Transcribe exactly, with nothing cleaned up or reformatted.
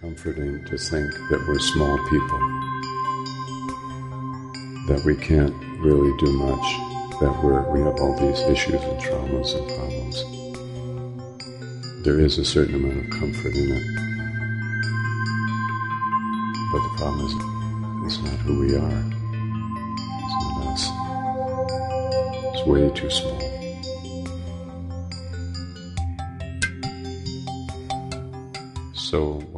comforting to think that we're small people, that we can't really do much, that we're, we have all these issues and traumas and problems. There is a certain amount of comfort in it, but the problem is it's not who we are. It's not us. It's way too small. So